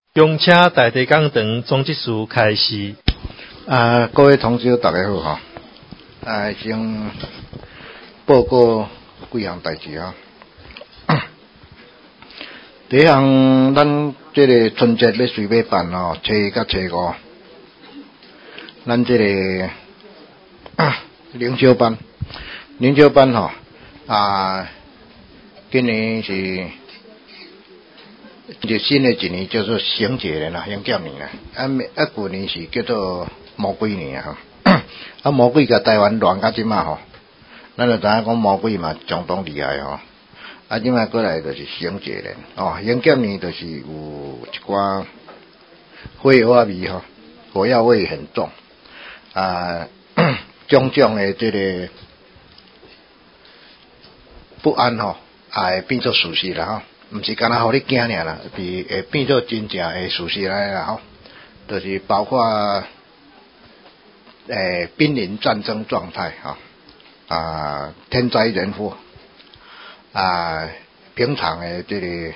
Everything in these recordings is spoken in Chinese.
用车大地讲堂总集事开始。 各位同学大家好哈。先报告几项代志哈。第一项，咱这个春节要随便办哦，初一甲初五，咱这个灵修班吼今年是新的一年叫做省节年啦，省减年啦。旧年是叫做魔鬼年啊。魔鬼甲台湾乱到即马吼，咱就知影讲魔鬼嘛相当厉害吼。即马过来就是省节年哦，省减年就是有一寡火药味吼，火药味很重种种的这个不安吼，会变做事实啦吼。毋是干那互你惊尔啦，会变做真正的事实来啦吼，就是包括濒临战争状态天灾人祸平常的这个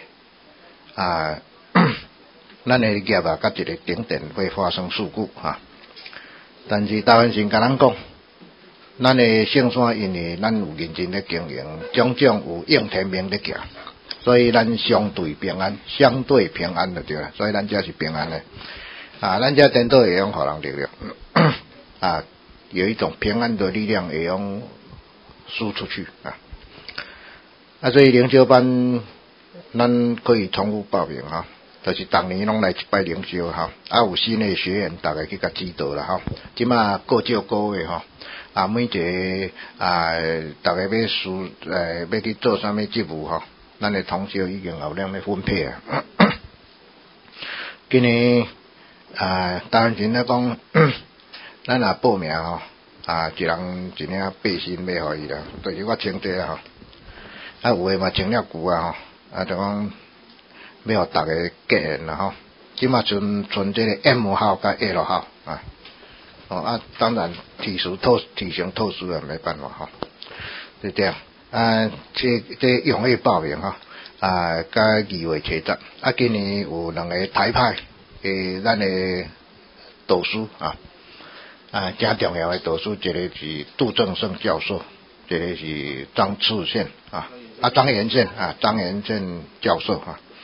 咱的业甲一个停电会发生事故但是台湾先甲咱讲，咱的圣山因为咱有认真咧经营，种种有应天命咧行。所以咱相对平安就对了，所以咱遮是平安的咱遮颠倒会用互人力量有一种平安的力量会用输出去所以灵修班咱可以重复报名就是逐年拢来一摆灵修有新的学员大家去甲指导啦即马各照各位每一个大家要去做啥物职务咱的同学已经有咧分配今年当然咧讲咱若报名一人一领背心要互伊啦，就是我穿这有诶嘛穿了旧就讲要互逐个结缘啦即马剩这个 M 号甲 L 号当然体型特殊没办法就这样这踊跃报名甲2月初10今年有2个台派咱的导师真重要的导师，一个是杜正胜教授，一个是张元宪教授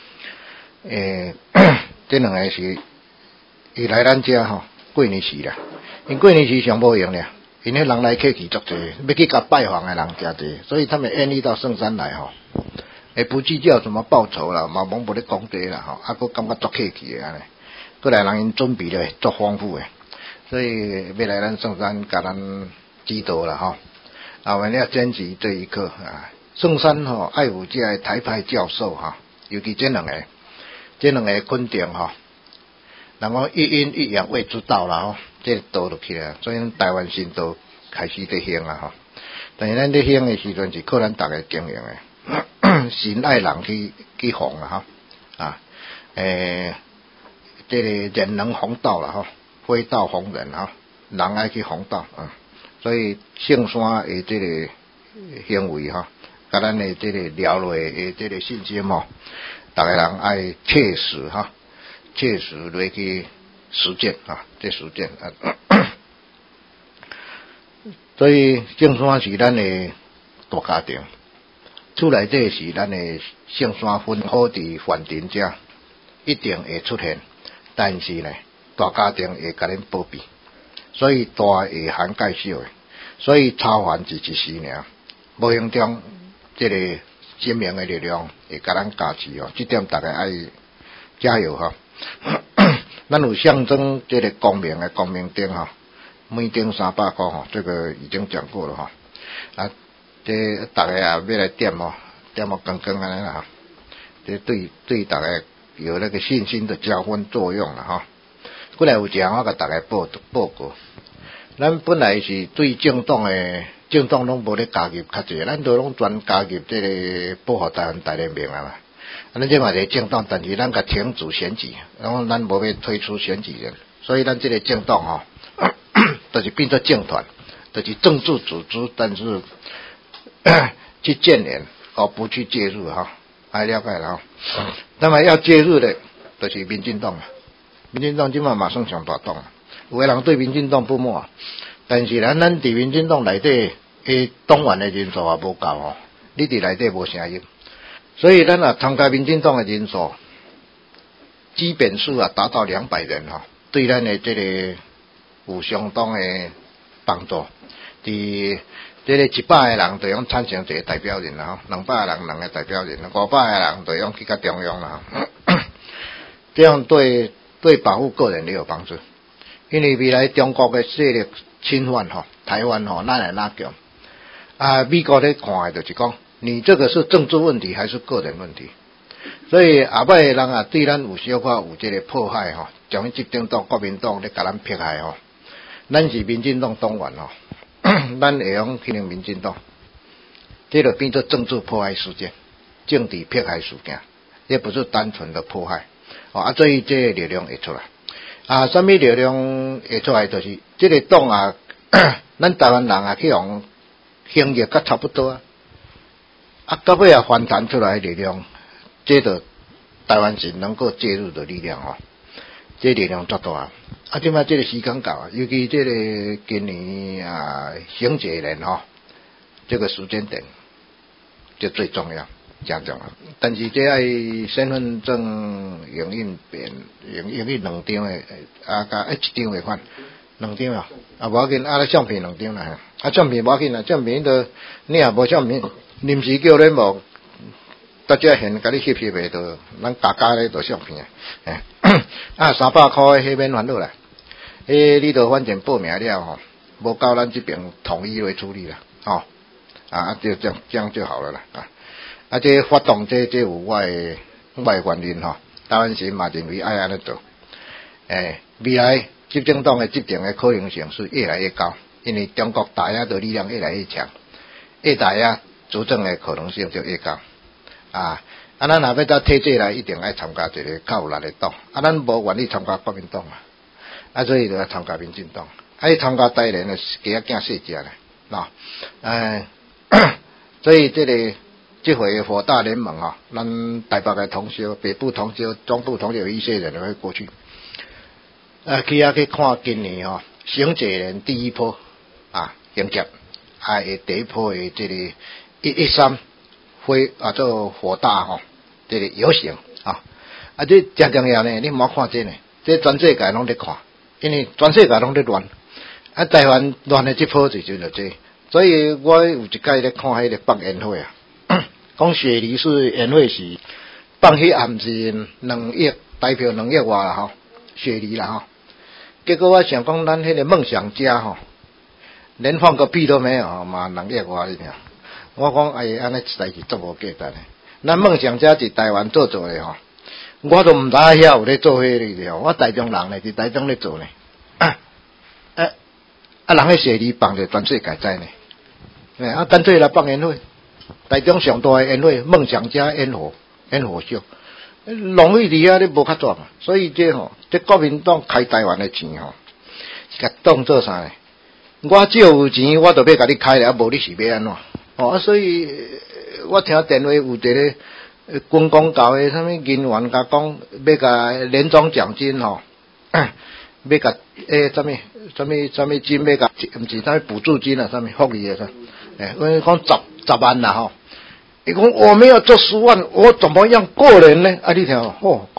这2个是伊来咱遮过年时啦，因过年时上无闲啦，因迄人来客去足济，要去甲拜访的人真济，所以他们愿意到圣山来不计较什么报酬啦，嘛无咧讲这啦佫感觉足客气的安尼，过来人因准备咧足丰富的，所以要来咱圣山甲咱指导啦我们要珍惜这一刻圣山爱有这个台派教授尤其这两个肯定人讲一阴一阳谓之道啦这道就起来，所以台湾新道开始在兴但是咱在兴的时阵是靠咱大家经营的神爱人去弘这个人能弘道啦非道弘人人爱去弘道所以圣山的这个行为甲咱的这个了落的这个信心大家人爱切实落去实践这实践所以圣山是咱的大家庭，厝内底是咱的圣山分好伫梵庭遮一定会出现，但是呢大家庭会甲恁保庇，所以大会涵盖小的，所以超凡是一时尔，无形中这个生命的力量会甲咱加持这点大家爱加油咱有象征这个光明的光明灯每灯300块这个已经讲过了这大家要来点光光安尼啦这对大家有那个信心的加分作用啦过来有一项我甲大家报告，咱本来是对政党拢无咧加入较济，咱都拢专加入这个保护台湾大联盟嘛。咱这嘛是政党，但是咱甲停止选举，然后咱无要推出选举人，所以咱这个政党就是变作政团，就是政治组织，但是去建联不去介入了解了那么要介入的就是民进党啊。民进党即马马上上大党啊，有个人对民进党不满，但是咱伫民进党内底诶党员诶人数也无够吼，你伫内底无声音，所以咱啊参加民进党诶人数基本数啊达到200人吼，对咱诶这个有相当诶帮助。伫这个100个人就用产生一个代表人啦吼，200个人2个代表人，500个人就用去到中央啦，这样对保护个人也有帮助。因为未来中国的势力侵犯吼，台湾吼哪来哪强啊？美国咧看的就是讲，你这个是政治问题还是个人问题？所以后摆的人啊，对咱有小可有这个迫害吼，从执政党国民党咧甲咱迫害吼，咱是民进党党员吼。咱会用去能民进党，这就变作政治迫害事件、政治迫害事件，这不是单纯的迫害。所以这个力量会出来。什么力量会出来？就是这个党啊，咱台湾人啊去用行业甲差不多到尾啊反弹出来的力量，这个台湾是能够介入的力量这力量足大即摆这个时间到啊，尤其这个今年行政人这个时间点就最重要，真重要。但是这爱身份证影印片、影印2张的加1张的款，2张无要紧，相片2张啦，相片无要紧啦，相片就你也无相片，临时叫你无。大家现甲你翕的就咱加咧就相片300块迄免烦恼啦，你就反正报名了无够咱这边统一来处理啦就这样就好了啦这发动这有我的原因台湾人嘛认为爱安尼做未来执政党的执政的可能性是越来越高，因为中国大亚的力量越来越强，越大亚执政的可能性就越高咱若要到体制来，一定爱参加一个较有力的党咱无愿意参加国民党所以就要参加民进党参加台联的家囝细只咧所以这回火大联盟咱台北的同学、北部同学、中部同学有一些人会过去去看今年行政人第一波迎接第一波的这个113做火大这个游行这真重要呢，你唔好看这呢，这全世界拢在看，因为全世界拢在乱台湾乱的这波就这，所以我有一届咧看迄个放烟火讲雪梨是烟火是放迄暗时2亿台票2亿外啦雪梨啦结果我想讲咱迄个梦想家连放个屁都没有嘛2亿外哩我讲安尼实在是做无简单咱梦想家伫台湾做的我都唔知遐有咧做迄个我台中人咧伫台中咧做呢人喺雪梨放着全世界知呢干脆来放烟火，台中上大的烟火梦想家烟火秀浪费伫遐你无较赚所以这国民党开台湾的钱是甲当做啥呢？我只要有钱我就要甲你开了，无你是要安怎所以我听电话有一个军公教的什么人员甲讲要甲年终奖金要甲什么金要甲毋是什么补助金什么福利的我讲10万啦伊讲我没有做10万，我怎么样过人呢？你听讲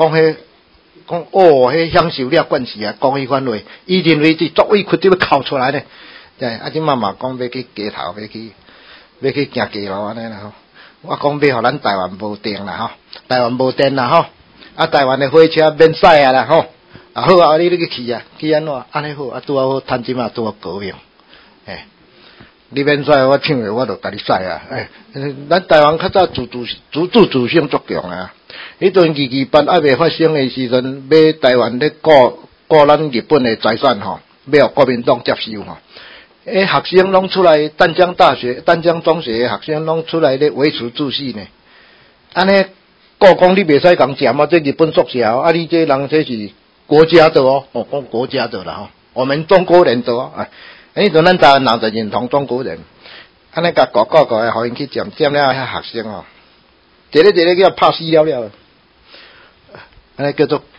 迄享受了关系讲迄款话，伊认为是作为缺要哭出来呢。即妈妈讲要去街头，要去行街路安尼啦我讲要互咱台湾无电啦台湾无电啦台湾的火车免驶啦好你去去安怎安尼好拄好趁即马拄好高票你免驶我唱的我就甲你驶咱台湾较早自主性足强迄阵228还未发生的时阵，要台湾咧过咱日本的财产要国民党接收学生拢出来，淡江中学的学生拢出来咧维持秩序呢。安尼讲你袂使讲占这日本宿舍你这人这是国家的讲国家的啦我们中国人的就咱台湾人就认同中国人，安尼甲搞互因去占了遐学生一个叫拍死了，安尼叫做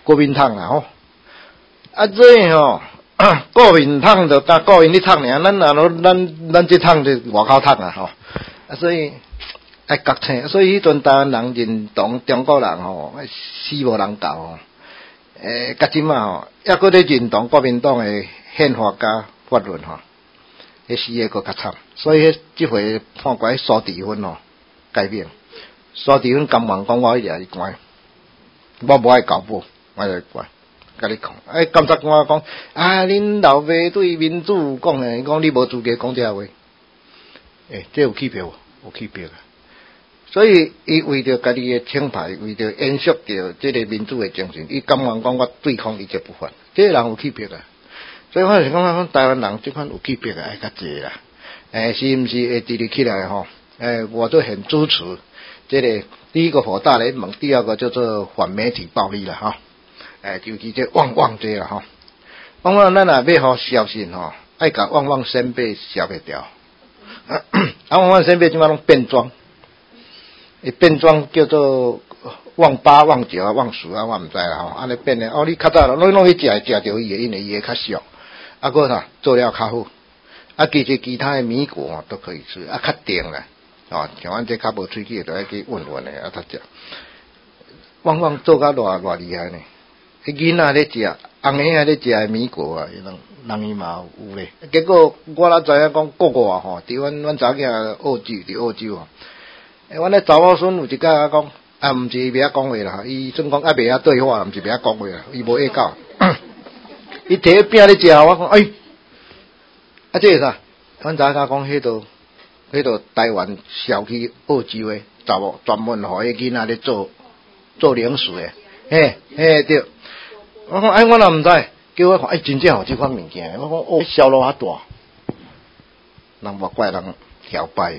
国民党啦吼。啊，这吼，国民党就甲国民咧烫尔，咱这烫就外口烫啊吼。啊，所以爱觉醒，所以迄阵台湾人认同中国人吼，死无人教吼。甲即嘛吼，抑搁咧认同国民党诶宪法甲法律吼，迄死诶搁较惨。所以即回判决苏治芬吼改变，苏治芬甘愿讲我去掠伊关，我无爱交保，我就关。甲你讲，检察官讲啊，恁老爸对民主讲诶，讲你无资格讲这话。这有区别无？有区别啊！所以伊为着家己诶清白，为着延续着这个民主诶精神，伊甘愿讲我对抗一切不法，这个人有区别啊！所以我是讲台湾人这款有区别啊，爱较济啦。是毋是会直直起来吼？我都很支持这个第一个火大联盟，第二个叫做反媒体暴力啦哈。尤其这旺这啦吼，旺咱若要好消息吼，爱甲旺先辈消灭掉。旺先辈即马拢变装，变装叫做旺八、旺九啊、旺十啊，我毋知啦吼。安尼变的你较早拢去食着伊诶，因为伊诶较俗，个啥做了较好。其他的米果都可以吃，较甜啦，像阮这较无喙齿就爱去闻闻的，较食。旺做甲偌厉害呢？迄囡仔咧食，红兄仔咧食的米果啊，人伊嘛有咧。结果我哪知影讲国外吼，伫阮查囝伫澳洲吼，阮咧查某孙有一家讲，毋是袂晓讲话啦，伊算讲袂晓对话，毋是袂晓讲话啦，伊无会教。伊摕个饼咧食，我讲这是啥？阮查囝讲，迄度台湾小去澳洲的查某，专门互迄囡仔咧做零食的，对。我讲我若毋知，叫我看真正有即款物件。我讲销路较大，人莫怪人调摆。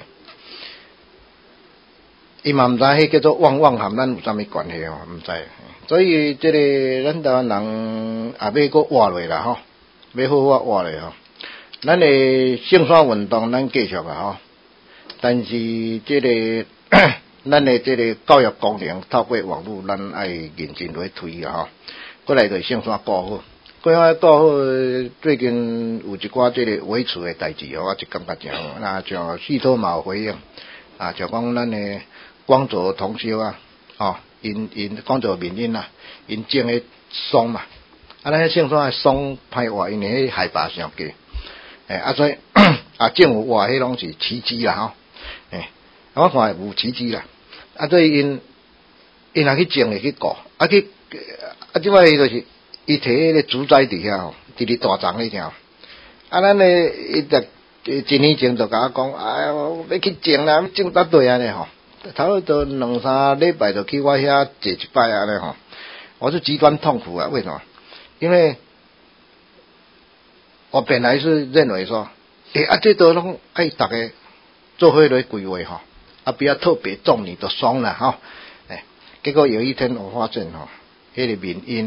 伊嘛毋知迄叫做旺含咱有啥物关系吼，毋知。所以这个咱台湾人也要搁活落啦吼，要好好活落吼。咱的性山运动咱继续啊吼，但是这个咱的这个教育功能透过网络，咱爱认真来推啊吼。过来就性山顾好，过来顾好。最近有一寡这个维持的代志吼，我就感觉真好。那像系统嘛有回应像讲咱的光泽同修因光泽民音因种的松嘛，咱性山的松歹活，因为迄海拔上低。所以政府话迄拢是奇迹啦吼，我看有奇迹啦，所以因若去种会去顾，即摆伊就是伊摕迄个竹仔伫遐吼，伫咧大丛里听，咱咧伊一年前就甲我讲，要去种啦，种搭对安尼吼，差不多2、3礼拜就去我遐坐一摆安尼吼，我是极端痛苦啊，为什么？因为我本来是认为说，这都拢爱大家做伙来规划吼，不要特别重你的松啦吼，结果有一天我发现吼，迄个民音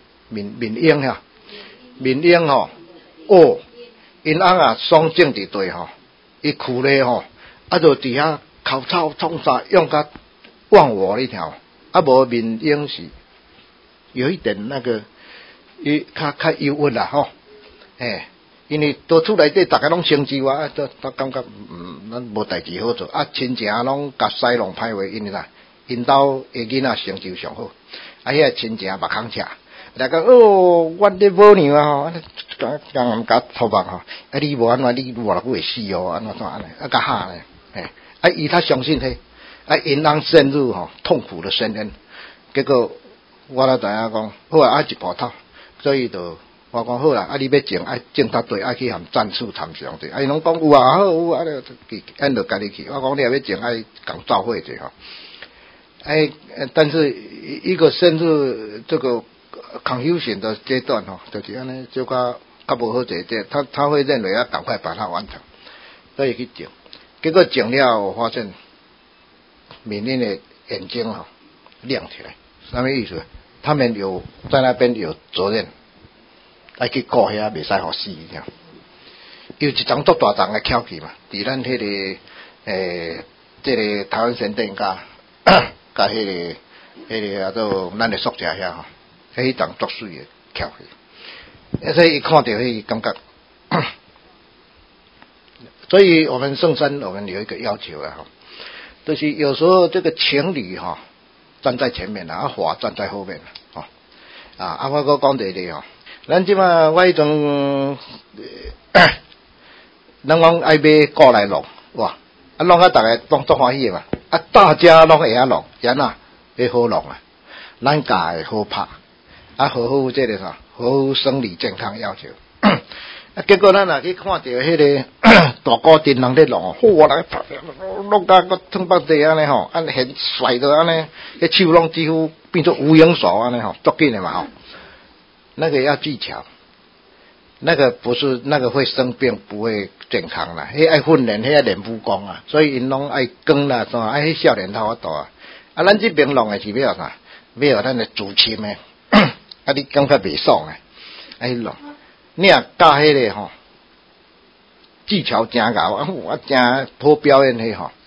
吼，因翁松种伫地吼，伊苦咧吼，就伫遐口草冲啥用甲忘我一条，无民音是有一点那个较忧郁啦吼，因为都厝内底大家拢生气我，都感觉咱无代志好做，亲情拢甲西弄歹话，因为啥？因兜的囡仔成就上好，迄个亲情目孔赤，大家我咧无娘啊吼，刚甲头目吼，你无安怎，你偌久会死哦，安怎安尼，甲吓咧，伊他相信迄，因翁陷入痛苦的深渊，结果我才知影讲，好一步头，所以就。我讲好啦，你要种搭对，去含战术谈上对，伊拢讲有好有按就家己去。我讲你要种共照会者吼，但是一个深入这个confusion的阶段吼，就是安尼就较无好者，他会认为要赶快把它完成，所以去种。结果种了，我发现民间的眼睛亮起来，什么意思？他们在那边有责任。爱去顾遐，袂使互死尔。有一丛足大丛的翘起嘛，伫咱迄个这个台湾神殿甲迄个叫做咱的宿舍遐吼， 迄档作水诶翘去，所以一看到迄感觉。所以我们圣山，我们有一个要求啊，就是有时候这个情侣哈站在前面啊，法站在后面啊，我搁讲一个咱即马我迄种，咱讲爱买鼓来弄，哇，弄啊大家拢足欢喜嘛，啊大家拢会晓弄，然啊会好弄啊，咱教会好拍，啊好这个啥，好生理健康要求。啊，结果咱若去看到迄个大古镇人咧弄，嚯来弄甲个汤巴地安尼吼，安很帅的安尼，迄手拢几乎变做无影手安尼吼，足紧的嘛吼。那个要技巧，那个不是那个会生病，不会健康啦。迄爱训练，迄爱练武功啊，所以因拢爱光啦，啥爱迄少年头大啊。啊，咱这边弄的是要啥？要咱的主亲的，啊，你感觉袂爽啊？爱弄。你若教迄个吼技巧真高，我真好表演迄吼，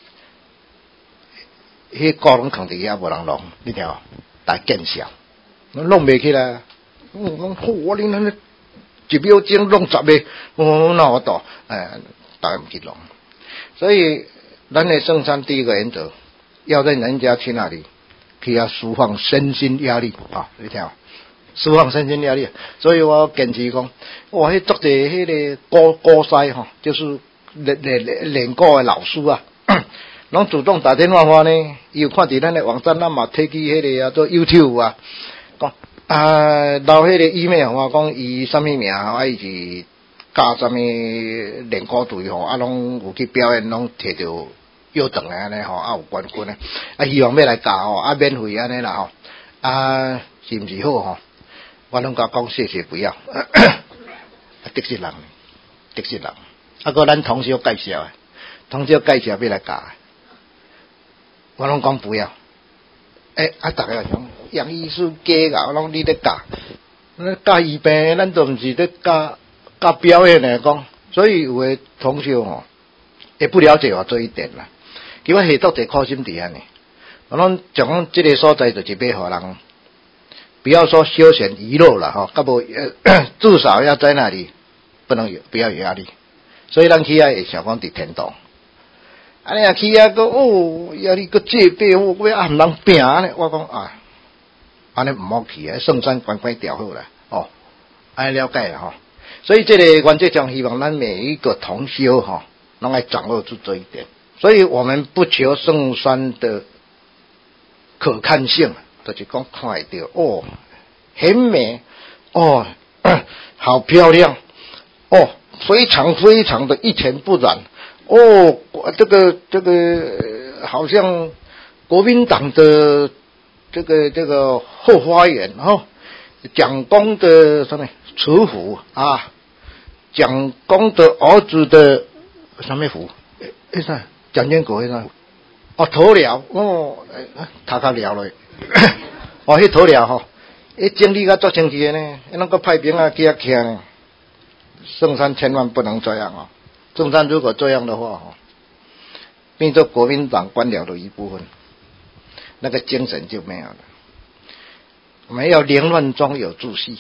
迄鼓拢放伫遐无人弄，你听大见笑，弄袂起来。讲好，你那一秒钟弄10个，那我倒，大家唔去弄。所以，咱的圣山第一个原则，要在人家去那里，去要释放身心压力啊！你听。释放身心压力，所以我坚持讲，哇，迄作者迄个鼓师吼，就是练鼓的老师啊，拢主动打电话话呢，伊有看伫咱的网站，咱嘛摕去迄个做 YouTube 啊，讲留迄个 email 我讲伊什么名，伊是教什么练鼓队吼，拢有去表演，拢摕到优等的安尼吼，有冠军啊，希望要来教吼，免费安尼啦吼，是毋是好吼？我拢甲讲谢谢不要，得罪人，得罪人。啊，个咱同学介绍啊，同学介绍要来教，我拢讲不要。大家讲杨医师假啊，拢你咧教，教医病，咱都毋是咧教表演的讲，所以有的同学吼，也不了解我这一点啦。其实下足侪苦心伫安尼，我拢就讲这个所在就是要互人。不要说休闲娱乐了哈，至少要在那里不要有压力。所以咱去遐会想讲伫天堂，你若去遐个压力个戒备，我要暗人拼呢。我讲安尼唔好去啊，圣山乖乖调好啦安尼了解啦所以这个原则上希望咱每一个同修拢爱掌握住这一点。所以我们不求圣山的可看性。就是讲看会到很美好漂亮非常非常的一尘不染这个好像国民党的这个后花园蒋公的什么慈湖啊，蒋公的儿子的什么湖？啥？蒋经国那鴕鸟塔卡鸟了。迄鴕鸟整理甲足清气的呢，拢个派兵啊去遐徛呢。圣山千万不能这样圣山如果这样的话变作国民党官僚的一部分，那个精神就没有了。我们要凌乱中有秩序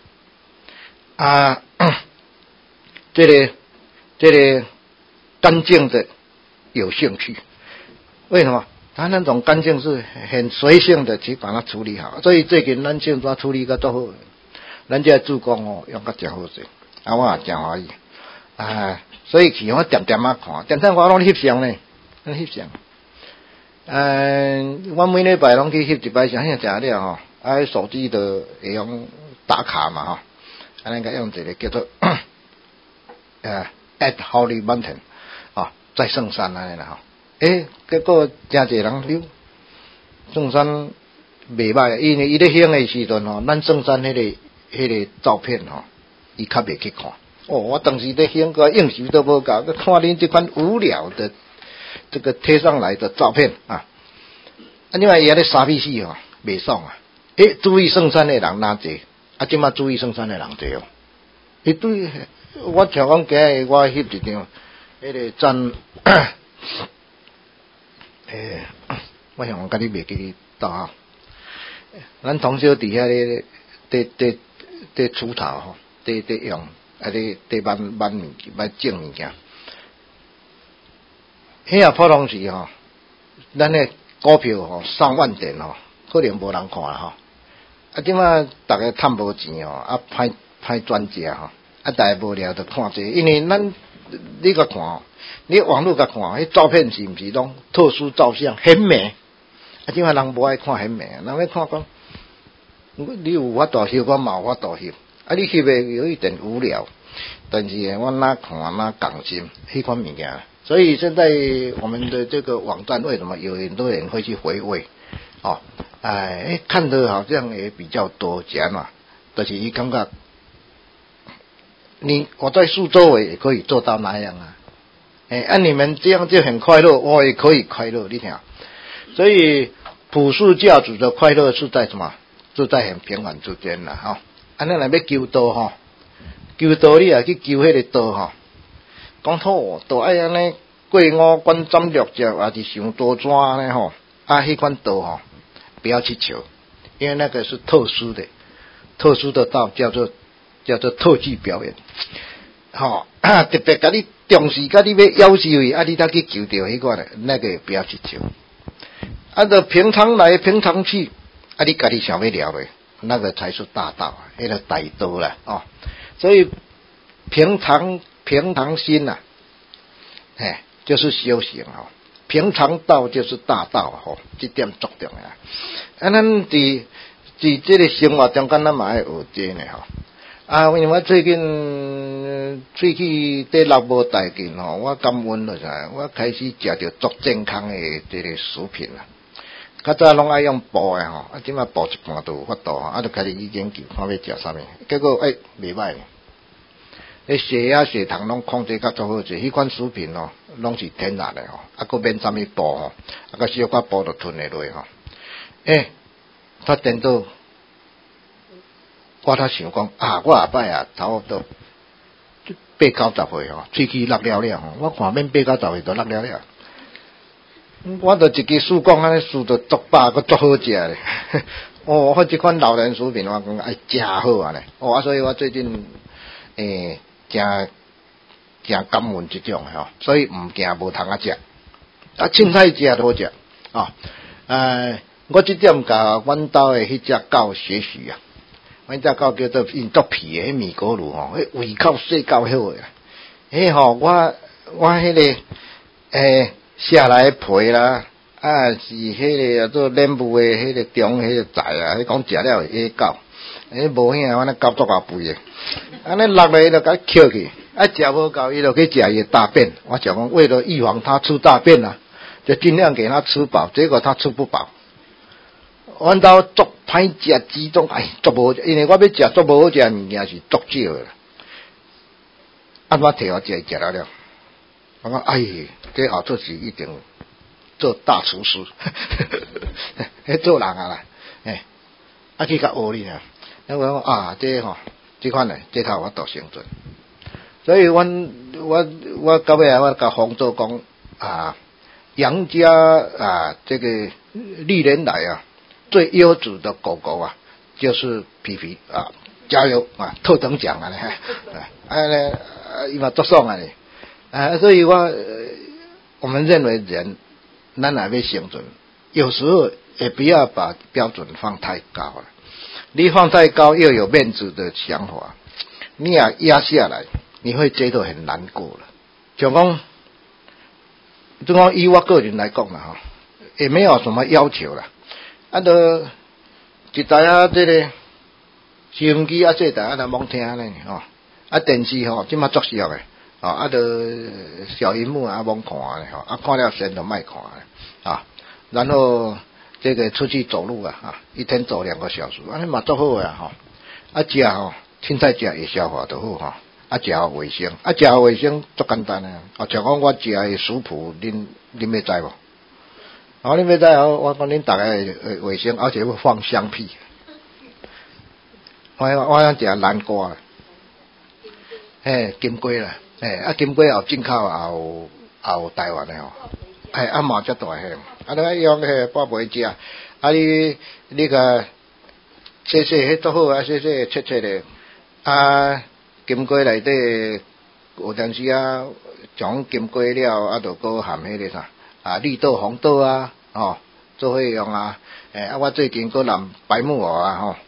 这个干净的有兴趣，为什么？他那种干净是很随性的去把它处理好，所以最近咱现在处理个都好，人家助攻用个真好势，我也真欢喜所以去我点点看，点点我拢翕相呢，翕相。我每礼拜拢去翕一摆相，现在真了手机的会用打卡嘛安尼个用一个叫做at Holy Mountain 在圣山安尼啦结果真侪人溜，圣山袂歹，因为伊咧兴的时阵咱圣山迄个照片伊较袂去看。我当时咧兴个应酬都无够，看恁这款无聊的这个贴上来的照片另外伊咧傻逼死袂爽注意圣山的人哪济？即马注意圣山的人济对，我像讲今日我翕一张迄个赞。我想甲你袂记得到咱同学底下咧伫锄头吼，伫用伫慢种物件。迄啊普通时吼，咱诶股票吼上万点吼，可能无人看吼。啊，即摆大家趁无钱吼，啊歹转接吼，啊，大家无聊就看这个，因为咱你甲看，你网络甲看，迄照片是毋是拢特殊照相，很美。啊，即摆人无爱看很美，人要看讲，你有法度翕，我嘛有法度翕。啊，你翕诶有一点无聊，但是我哪看哪共心，迄款物件。所以现在我们的这个网站为什么有很多人会去回味？哦，看得好像也比较多钱嘛，就是伊感觉，我在苏州也可以做到那样啊，你们这样就很快乐，我也可以快乐，你听。所以普世价值的快乐是在什么？是在很平凡之间啦，哈。咱若要求道哈，求道你也去求迄个道哈。讲好，都爱安尼过五关斩六将，也是想多怎呢吼？啊，迄款道吼，不要去求，因为那个是特殊的道，叫做特技表演。吼、特别甲你重视，甲你要求伊，啊，你才去求着迄款的，那个不要去求。啊，就平常来平常去，啊，你家己想要了的，那个才是大道，迄个大道啦，哦。所以平常心呐、就是修行哦。平常道就是大道吼，这点足重要。啊，咱伫这个生活中间，咱嘛要学这呢吼。啊，因为我最近喙齿在落无大劲吼，我感恩了噻，我开始食着足健康的这个食品啦。较早拢爱用补的吼，啊，即摆补一半都有法度吼，啊，就开始研究看要食啥物，结果袂歹。血压、血糖拢控制较足好势，迄款食品哦，拢是天然的吼，啊，佫免啥物补吼，啊，佫小可补就吞下落吼。他等到我他想讲啊，我下摆啊，差不多8、9、10岁吼，喙齿落了了吼，我看免8、9、10岁都落了了。我就一支树讲安尼树就足饱，佫足好食咧。哦，我即款老人食品我讲真好啊咧。哦，啊，所以我最近真感恩这种吼，所以唔惊无通啊食，啊凊彩食都好食啊。我这点甲阮兜的迄只狗学习啊，阮只狗叫做因足皮的米格鲁吼，迄胃口细够好个。吼，我迄个下来皮啦，啊是迄个做脸部的迄个中迄个仔啊，迄讲食了会野狗，无啥，我那狗足啊肥的。安尼落来就甲捡去，啊食无够，伊就去食伊的大便。我想讲，为了预防他吃大便啊，就尽量给他吃饱。结果他吃不饱，阮兜足歹食几种，足无，因为我要食足无好食物件是足少的。啊，我摕我食了了，我讲这后做是一定做大厨师，迄做人啊啦，啊去甲学哩啊，我讲啊，这吼。这款呢，这套我都生存，所以我到尾我甲洪州讲啊，杨家啊，这个历年来啊最优质的狗狗啊，就是皮皮啊，加油啊，特等奖啊伊嘛足爽啊咧，所以我们认为人，咱若要生存，有时候也不要把标准放太高了。你放太高又有面子的想法，你也压下来，你会觉得很难过了。就讲以我个人来讲啦，也没有什么要求啦。啊，就一台啊，这个收音机啊，这台啊，来罔听咧吼。啊，电视吼，即马足少诶，啊，就小荧幕啊，罔看咧吼。啊，看了先就莫看咧啊，然后。这个出去走路啊，一天走2个小时，安尼嘛足好啊吼。啊食吼，凊彩食会消化就好吼。啊食好卫生，啊食好卫生足简单啊。像讲我食的食谱，恁要知无？恁要知我讲恁大家卫生，而且要放香屁。我想食南瓜，金瓜啦，啊金瓜有进口也有台湾的吼。啊嘛足大个，啊你用迄个鲍梅食，啊你个洗洗迄足好啊，洗洗切切咧。啊，金瓜内底有阵时啊，将金瓜了，啊，就搁含迄个啥啊，绿豆、红豆啊，哦，做伙用啊。啊，我最近搁淋白木耳啊，吼。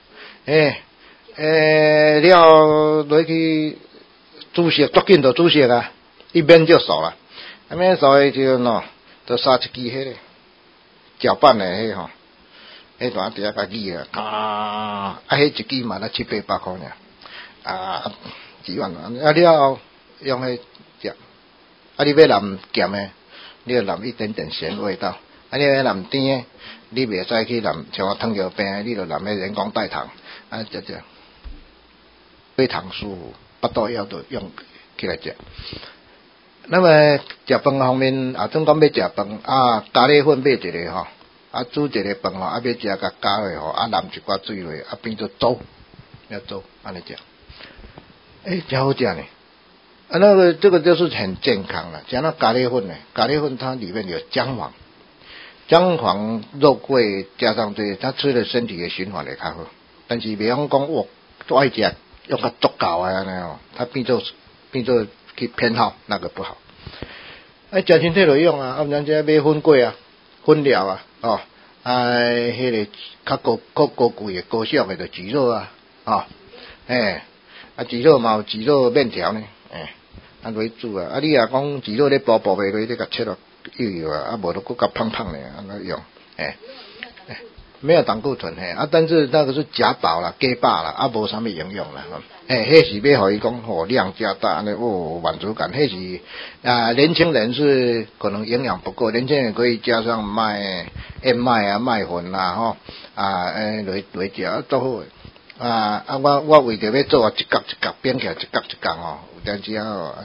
了落去煮熟，足紧就煮熟啊，一煸就熟了。啊，煸熟诶就喏，就杀一支迄个搅拌诶迄吼，迄段底下甲挤啊，迄一支嘛才700-800块尔，啊，几万啊！啊了后用迄食，啊你要淋咸诶，你要淋一点点咸味道，啊你要淋甜诶，你袂使去淋像我糖尿病，你就淋迄人工代糖，啊食，非常舒服，腹肚枵就用起来食。那么食饭方面，啊，总讲要食饭啊，咖喱粉买一个吼，啊煮一个饭吼，啊要食甲加落吼，啊淋一寡水落，啊变做粥，要粥安尼食，真好食呢。啊，那个这个就是很健康了。讲到咖喱粉呢，咖喱粉它里面有姜黄，姜黄肉桂加上这，它吃了身体的循环会较好。但是袂讲我爱食用较足够啊安尼哦，它变做去偏好那个不好。食身体就用啊，咱这买粉粿啊、粉料啊，哦，迄个较高贵的高尚的就蒟蒻啊，哦，蒟蒻嘛有蒟蒻面条呢，啊落去煮啊，你若讲蒟蒻咧薄薄的落去，你甲切落油啊，无就搁较胖胖的安尼用，没有胆固醇啊，但是那个是假饱啦、假饱啦，无啥物营养啦，迄是要互伊讲量加大，安尼满足感，迄是年轻人是可能营养不够，年轻人可以加上燕麦啊、麦粉啦，落去食都好。我为着要做一角一角变起来，一角一角吼，有阵时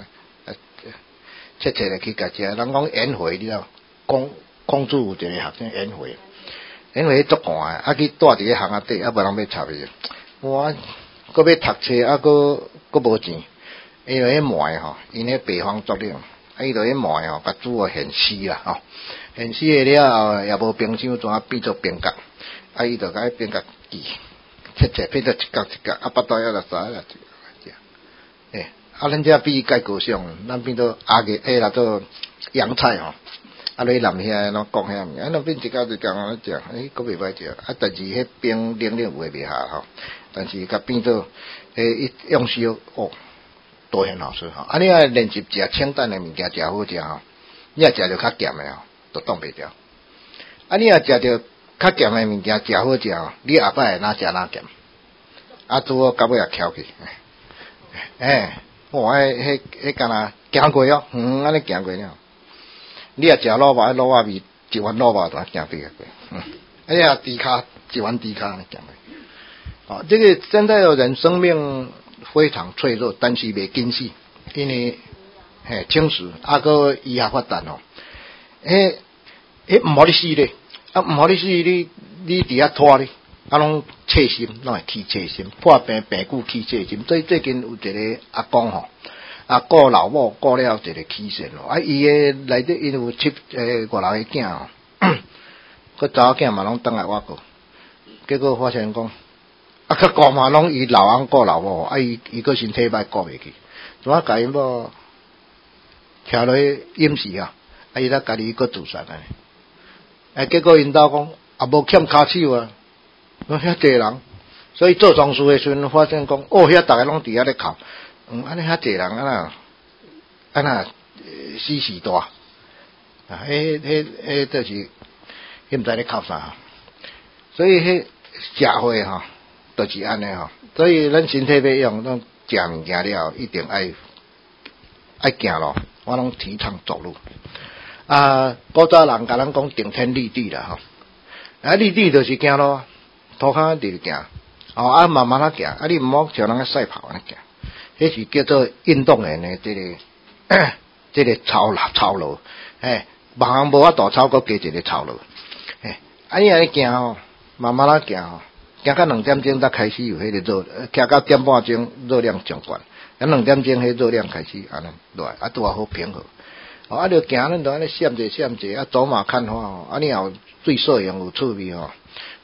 切切来去甲食。人讲减肥，你知道？公主有一个学生减肥。因为足寒啊，去住伫个巷仔底，无人要插伊。我搁要读册，搁无钱。伊就迄糜吼，因迄北方作冷，伊就迄糜吼，甲煮啊现丝啦吼，现丝诶了后也无冰箱，怎啊变做冰角？伊就甲迄冰角切变做一角一角，腹肚枵就撒啦食。咱这比较高尚，咱变做啦做洋菜吼。你淋遐拢讲遐物，那变一角一角安尼食，佫袂歹食。但是迄冰冷有诶袂下吼，但是甲变做用烧都很好吃吼。你连续食清淡诶物件食好食吼，你食着较咸诶吼，都挡袂掉。你食着较咸诶物件食好食吼，你下摆会哪食哪咸。拄好到尾也翘去。迄敢若行过哦，安尼行过了。你食卤肉，卤肉味一碗卤肉就行对个，猪骹一碗猪骹行过。这个现在的人生命非常脆弱，但是袂紧死，因为轻视个医学发达哦，毋好你死咧，毋好你死，你伫遐拖咧，拢切心，拢会起切心，破病久起切心。最近有一个阿公吼。顾老某顾了一个起肾咯，伊诶内底因有5、6个囝哦，个查某囝嘛拢倒来我顾，结果发现讲，较顾嘛拢伊老翁顾老某，伊个身体歹顾袂去，怎啊甲因某徛落去饮食啊，伊才家己个自杀结果因兜讲无欠骹手啊，遐济人，所以做丧事诶时阵发现讲，遐逐个拢伫遐咧哭。安尼遐济人安那死时大迄就是迄毋知咧哭啥，所以迄社会吼，就是安尼吼。所以咱身体要用，咱食物件了一定爱行路，我拢提倡走路。古早人甲咱讲顶天立地啦吼，立地就是行路，涂骹直行，慢慢行，你毋好像人个赛跑安尼行。迄是叫做运动员的这个操路，别人无法度操，搁加一个操路，你安尼行吼，慢慢行吼，行到2点钟才开始有迄个热，行到1点半钟热量上悬，2点钟迄热量开始安尼落来，拄好平和，就行咱就安尼闪者，走马看花吼，你若有对摄影有趣味吼，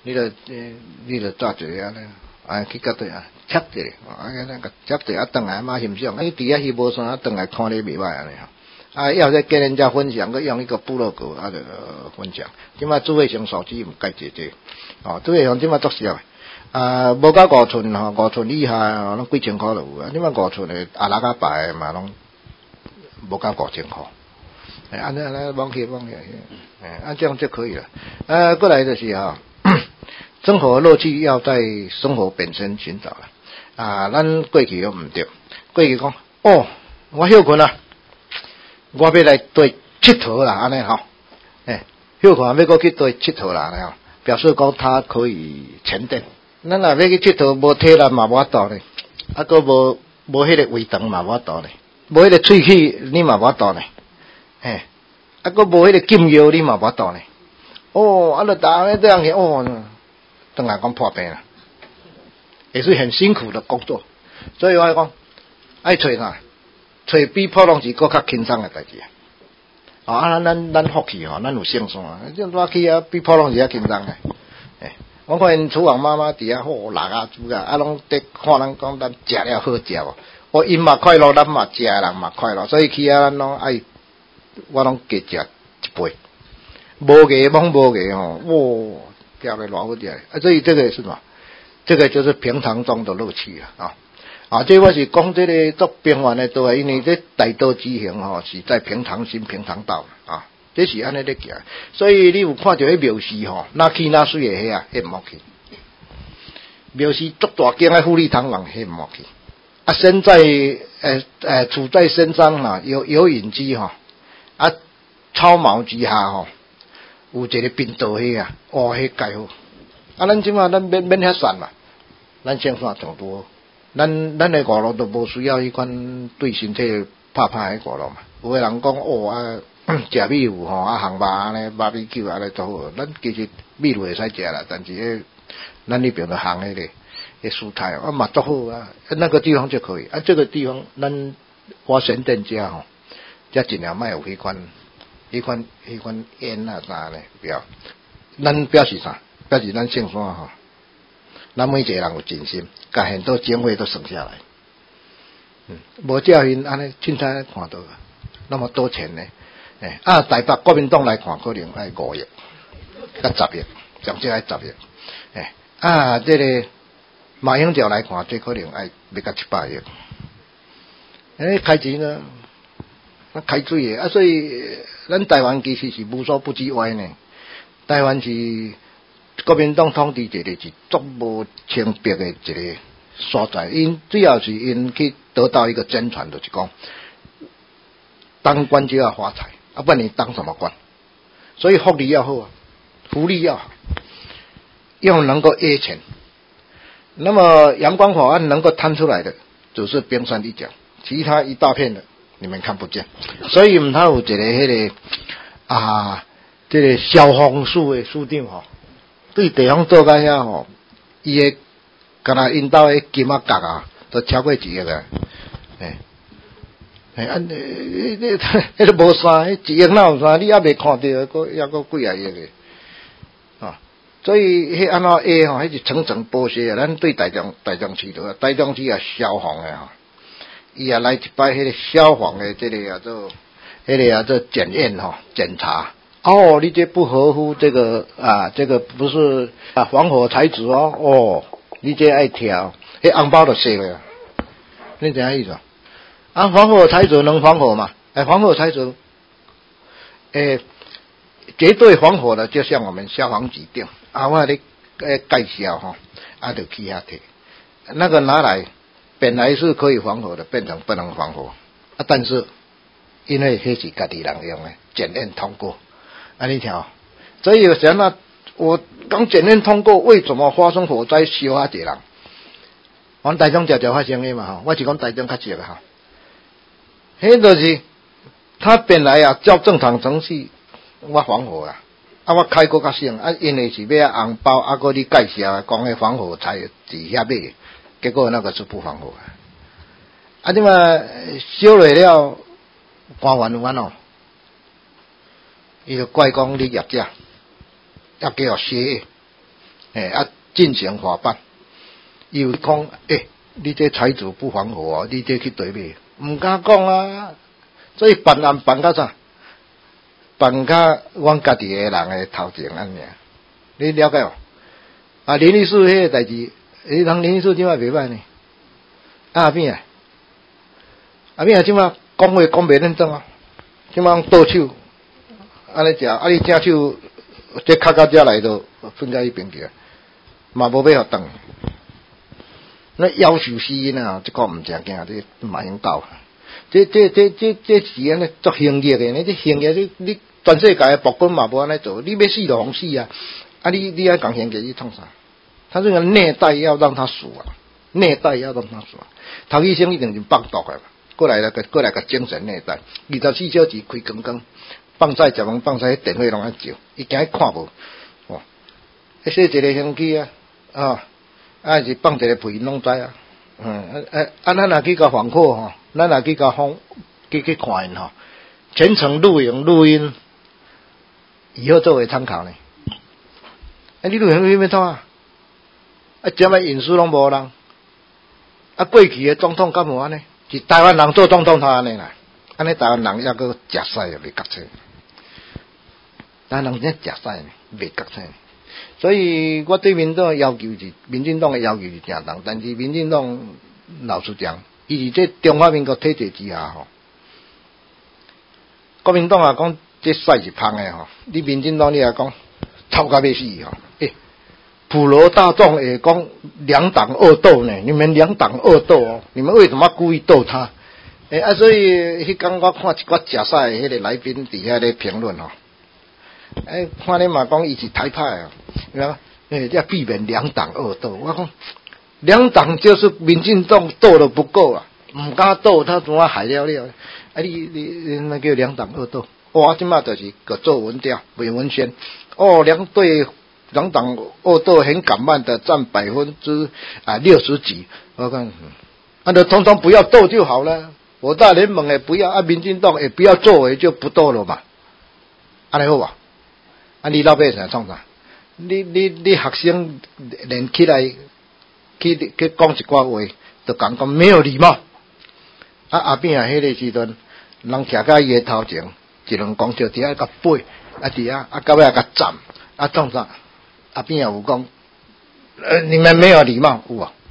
你就抓住啊咧，去到对啊，插一下，那个插一下，转来嘛欣赏，伫遐翕无山，转来看你袂歹安尼吼。要再跟人家分享，佮用一个部落格就分享。即马智慧型手机唔介济济，智慧型即马足少诶。无到5寸吼，5寸以下拢几千块就有啊。即马5寸诶，阿拉甲牌嘛拢无到5000块。安尼忘记，这样就可以了。过来就是生活乐趣要在生活本身寻找了。咱过去又唔对，过去讲我休困啦，我要来对佚佗啦，安尼吼，休困要过去对佚佗啦，安尼吼，表示讲他可以沉淀。咱若要去佚佗，无体力嘛无法度呢，个无迄个胃肠嘛无法度呢，无迄个喙齿你嘛无法度呢。个无迄个禁药你嘛无法度呢。就打这样去，当然讲破病了，也是很辛苦的工作。所以我讲，爱找啥？找比普通时更较轻松的代志。咱福气咱有胜算，这我去比普通时较轻松的。我看因厨房妈妈伫遐辣煮拢伫看咱讲咱食了好食无？因嘛快乐，咱嘛食的人嘛快乐，所以去咱拢爱。我拢加食一杯，无给蒙无给钓得偌好钓所以这个是什么？这个就是平常中的乐趣这我是讲这个做平凡的道，因为这大道之行是在平常心平常道这是安尼咧行。所以你有看到迄庙寺哪去哪水的迄唔好去。庙寺足大间的富丽堂皇，迄唔好去。身在处在深山有隐居草茅之下有一个冰岛迄迄介好。咱即马咱免遐散嘛，咱先算上多。咱的娱乐都无需要迄款对身体拍迄娱乐嘛。有的人讲食米糊项肉安尼，BBQ安尼都好。咱其实米糊会使食啦，但是咱那边就行迄个蔬菜嘛足好那个地方就可以这个地方咱我选店家则尽量卖有迄款烟啥咧，不要。咱表示啥？表示咱姓山咱每一个人有尽心，把很多经费都省下来。无叫因安尼凊彩看到那么多钱呢？台北国民党来看可能要5亿，甲10亿，上少要10亿。这个马英九来看，这可能要甲700亿。开钱呢？开水的所以咱台湾其实是无所不至歪呢。台湾是国民党统治一个是足无清白的一个所在，主要是因去得到一个真传，就是讲当官就要发财，不然你当什么官？所以福利要好福利要好，又能够掖钱。那么阳光法案能够摊出来的，只是冰山一角，其他一大片的你们看不见。所以他有一个迄个这个消防署的署长对地方做甲遐伊的敢若因兜的金额角都超过1亿啊！迄个无啥，1亿哪有啥？你还未看到，还佫几啊亿个所以迄安怎迄是层层剥削咱对台中市的台中市消防的伊也来一摆迄个消防的这个做检验检查。你这不合乎这个这个不是防火材质你这爱调，迄红包就碎了。你怎样意思防火材质能防火吗？防火材质绝对防火的，就像我们消防局长我咧介绍就去遐摕那个拿来，本来是可以防火的，变成不能防火但是因为迄是家己人用的，检验通过你听所以有时候我刚检验通过，为什么发生火灾烧一个人？我台中常发生的嘛我是讲台中较少迄就是他本来照正常程序我防火我开过较省因为是要红包还你介绍讲迄防火材伫遐买，结果那个是不防火即嘛烧落了官员有伊就怪讲你业者要给我歇业进行法办。有讲你这财主不防火，你这去对面，唔敢讲啊。所以办案办到啥？办到阮家己的人的头前安尼，你了解无？啊，林律师迄个代志，人林律师即摆袂歹呢。阿扁即摆讲话讲袂认真啊，即摆倒手，安尼食，你正手这卡到遮来就分在一边去，嘛无要互动。那要求死呢，这个唔正经，这马英九，这是安尼做行业的呢，这行业你全世界的部官嘛无安尼做，你要死就互死啊！你还讲行业去创啥？他这个内带要让他死啊，内带要让他死啊！陶医生一定是放毒的嘛，过来个精神内带，24小时开光光，放菜食饭放菜，电话拢爱照，伊惊看无，说一个星期啊。是放一个屁拢知啊，咱若去甲访客吼，咱若去甲访去看因吼，全程录音，以后作为参考呢。你录音要创啊？这么隐私拢无人，过去的总统敢无安尼？是台湾人做总统他安尼啦，安尼台湾人还阁食屎也袂觉清，台湾人真食屎呢，袂觉清。所以我对民众的要求是，民进党的要求是正当，但是民进党老实讲，伊是这中华民国体制之下吼，国民党啊讲这屎是芳的吼，你民进党你也讲臭甲要死吼，普罗大众也讲两党恶斗呢，你们两党恶斗哦，你们为什么故意斗他？所以迄天我看一寡食屎的迄个来宾底下咧评论吼。看你嘛讲伊是台派啊，要避免两党恶斗。我讲两党就是民进党斗得不够啊，唔敢斗，他怎么害了？你那叫两党恶斗？我即马就是个做文调、文宣。两党恶斗很敢慢的占60%几。我看，就通通不要斗就好了。我大联盟也不要，民进党也不要作为就不斗了嘛。安尼好吧？你老百姓创啥？你学生连起来去讲一寡话，就讲没有礼貌。后边迄个时阵，人徛到伊个头前，一两公尺底下甲背，底下到尾甲站，创啥？后边有讲，你们没有礼貌，有啊？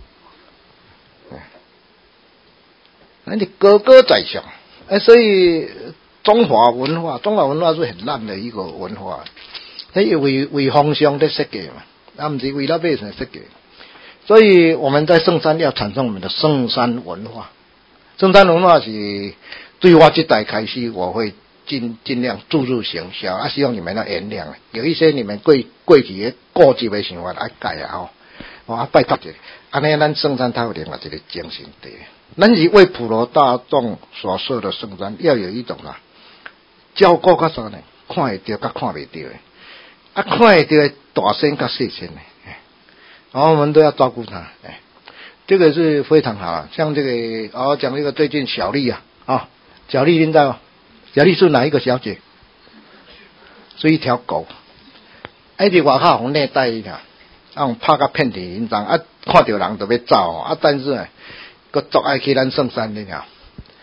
那你高高在上，所以中华文化是很烂的一个文化。为方向在设计嘛，不是为了百姓设计。所以我们在圣山要产生我们的圣山文化。圣山文化是对我这代开始，我会尽量注入行销，希望你们要原谅。有一些你们过去的固执的想法要改啊吼，拜托者，安尼咱圣山它有另外一个精神在。咱是为普罗大众所设的圣山，要有一种照顾较啥呢？看会到甲看袂到的。看会到大声甲细声的，我们都要照顾他，这个是非常好。像这个，讲这个最近小丽小丽听到，小丽是哪一个小姐？是一条狗，在外口红内带一条，拍甲遍体鳞伤，看到人就要走，但是佫足爱去咱圣山那条。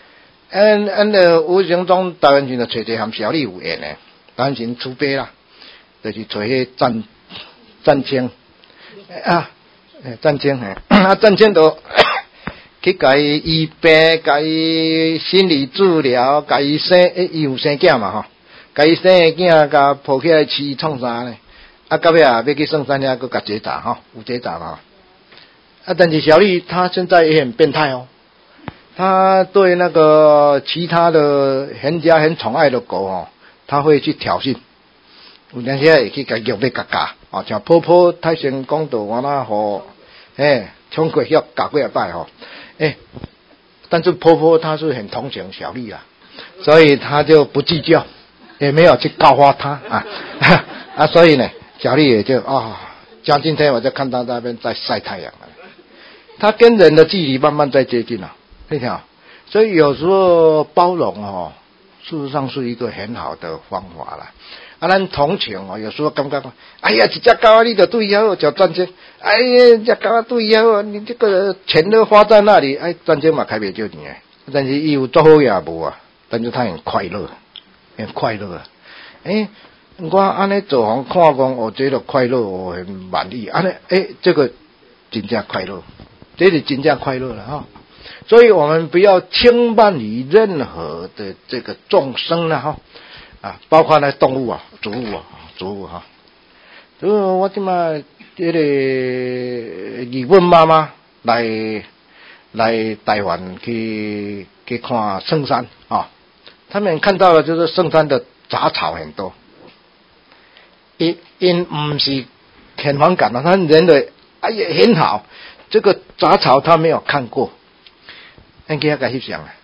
无形中台湾人就找一个和小丽有缘的，台湾人出兵啦。就是找迄战青战青战青就去甲伊医病，甲伊心理治疗，甲伊伊有生囝嘛吼，甲伊生个囝，甲抱起来饲创啥呢？到尾要去圣山遐，佫甲结扎吼，有结扎嘛？但是小丽她现在也很变态哦，她对那个其他的人家很宠爱的狗她会去挑衅。有当时会去甲虐要夹，像婆婆太先讲到我那吼，冲过去夹过一摆吼，但是婆婆她是很同情小丽啊，所以她就不计较，也没有去告发她所以呢，小丽也就像今天我就看到那边在晒太阳了，她跟人的距离慢慢在接近了，你看，所以有时候包容事实上是一个很好的方法啦。 咱同情哦，有时候感觉讲，哎呀，一只狗你就对呀，叫战争，哎呀，这狗对呀，你这个钱都花在那里，哎，战争嘛开不少钱的，但是伊有做好也无啊，但是他很快乐，很快乐啊，我安尼做红看讲，我觉得快乐，我很满意，安尼，这个真正快乐，这是真正快乐了哈。所以我们不要轻慢于任何的这个众生了哈，包括那动物啊、植物哈。所以我即马这个日本妈妈来台湾去看圣山啊，他们看到了就是圣山的杂草很多。因不是很反感的，他认为哎呀很好，这个杂草他没有看过，咱给他个翕相啊，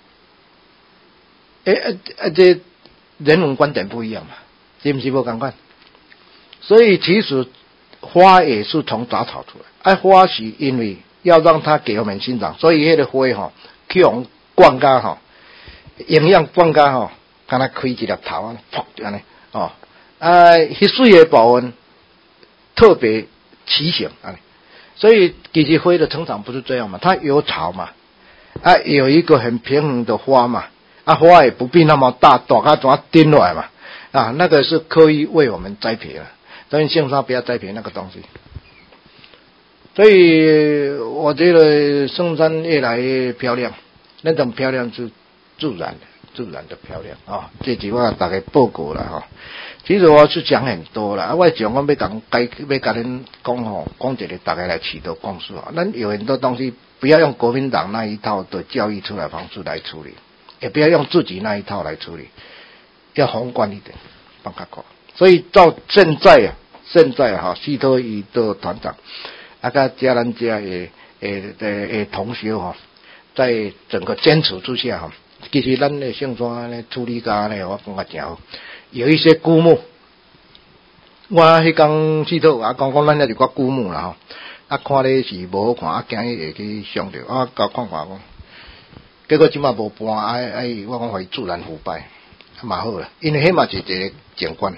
这人文观点不一样嘛，是不是不同款？所以其实花也是从杂草出来，花是因为要让它给我们欣赏，所以那个花去用灌溉营养灌溉敢若开一粒头啊，噗这样哦。迄水的部分特别奇形所以其实花的成长不是这样嘛，它有草嘛，有一个很平衡的花嘛，花也不必那么大，大它怎么钉来嘛，那个是刻意为我们栽培的，所以圣山不要栽培那个东西。所以我觉得圣山越来越漂亮，那种漂亮是自然的漂亮啊，这句话大概报告了哈。其实我是讲很多啦，我讲我要跟恁讲讲一个大家来取得共识咱有很多东西不要用国民党那一套的教育出来方式来处理，也不要用自己那一套来处理，要宏观一点，放较宽。所以到现在西托伊的团长甲咱家的同学在整个坚持之下其实咱的圣山的处理家呢，我感觉真好。有一些枯木，我迄天试图讲咱也是个枯木啦看咧是无好看，惊伊会去伤着，甲看讲，结果即马无搬，我讲互伊自然腐败，蛮好啦，因为迄嘛是一个景观，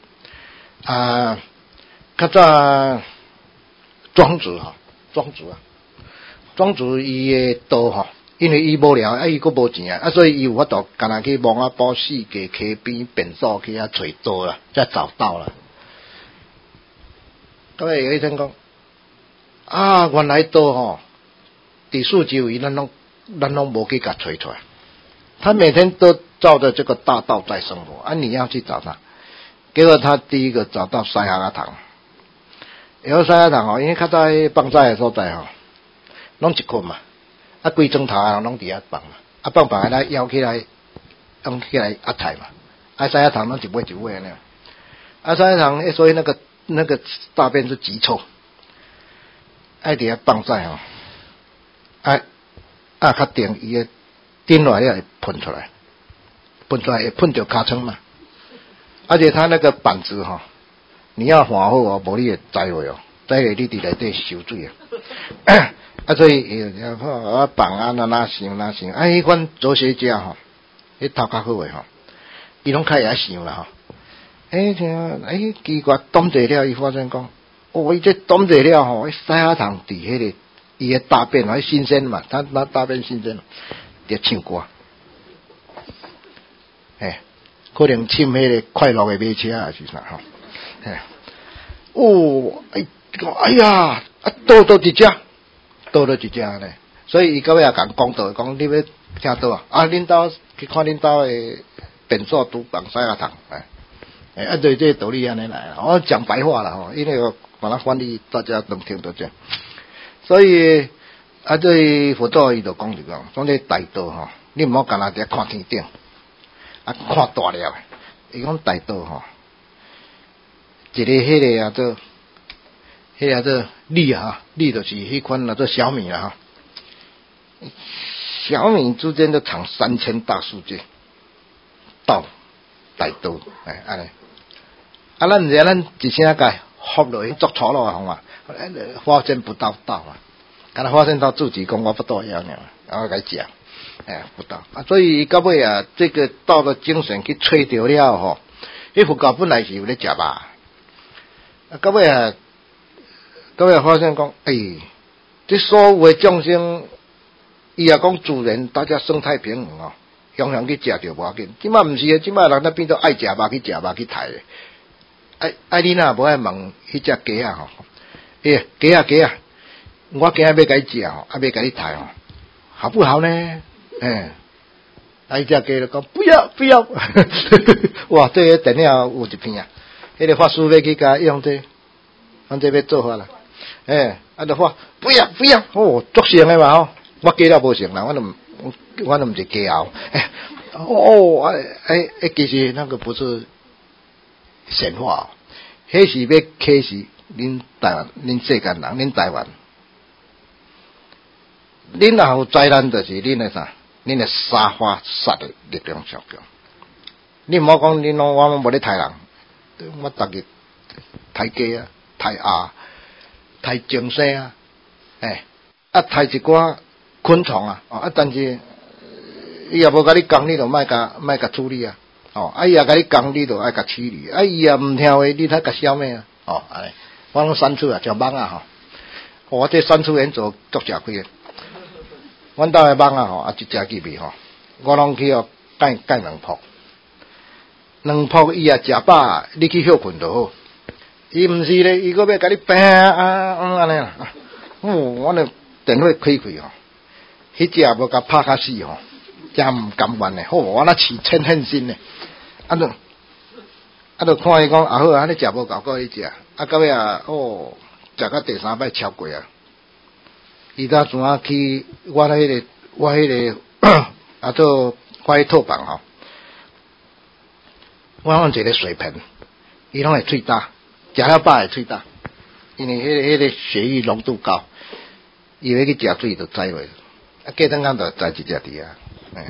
较早庄子伊的道因为伊无聊，伊佫无钱所以伊有法度，干那去望宝四界溪边便所去找刀啦，才找到啦。各位有一天讲原来刀伫四周围咱拢无去甲找出来。他每天都照着这个大道在生活你要去找他。结果他第一个找到西hà塘，然后西hà塘因为较早放菜的所在拢一捆嘛。规砖头拢伫遐放嘛，放来摇起来，用起来压菜嘛。西hà塘拢一尾一尾安尼。西hà塘所以那个大便是极臭，伫遐放菜较定伊个顶落来会喷出来会喷着尻川嘛。而且他那个板子你要换好无你会栽落栽落你伫内底受水所以放哪想，迄款哲学家迄头较好诶伊拢较会晓想啦奇怪，冻者了伊发现讲，伊这冻者了西hà塘伫迄个伊诶大便新鲜嘛，他大便新鲜，得唱歌，可能浸迄个快乐诶马车还是啥哎呀，倒一只呢，所以伊到尾也甲讲道，讲你要听倒恁兜去看恁兜的便所都放西hà塘，对这个道理安尼来我讲白话啦因为我把它翻译大家能听得见。所以对佛陀伊就讲讲这大道你唔好干那伫看天顶看大了伊讲大道一个迄个做粒就是迄款做小米啦小米之间就藏3000大世界，道大道安尼咱知咱一声甲合落去作错咯发现不到道敢若发现到自己讲我不到样然后来讲不到所以到尾这个道的精神去吹掉了迄佛教本来是有咧食肉，啊，到尾发现讲，这所有的众生，伊也讲自然，大家生态平衡哦，样样去食着无要紧。即摆毋是啊，即摆人咧变做爱食肉去食肉去刣诶。你若无爱问迄只鸡啊吼，鸡啊，我今日要甲伊食吼，要甲伊刣吼，好不好呢？伊只鸡就讲不要，哇！这个电影有一片啊，迄个法师要去甲用这要做法啦，就话不要，足成诶嘛吼，我鸡了无成啦，我都毋是鸡后，其实那个不是神话，迄是要启示恁台湾、恁世间人、恁台湾，恁若有灾难，就是恁诶啥？恁诶杀伐杀诶力量上强。你毋好讲恁拢我无咧杀人，我逐日杀鸡啊、杀鸭、杀精生啊，杀一寡昆虫啊，但是伊也无甲你讲，你就莫甲处理啊，伊也甲你讲，你就爱甲处理，伊也毋听话，你才甲消灭啊，安尼，我拢删除啊，像蠓啊吼，我这删除员做足食亏诶。阮兜诶蠓啊一只入去吼，我拢去盖2铺，2铺伊也食饱，你去休困就好。伊毋是咧，伊搁要甲你病安尼啦。我咧电话开吼，迄只也无甲拍甲死吼，真毋甘愿咧。我那起嗔恨心咧，就看伊讲好啊，你食无够够伊食，到尾食到第3摆超过啊。伊搭怎啊去我迄个做我迄套房吼，我用一个水盆，伊拢会喙焦，食了饱会喙焦，因为迄个血液浓度高，伊要去食水就栽落，过等间就栽一只伫啊，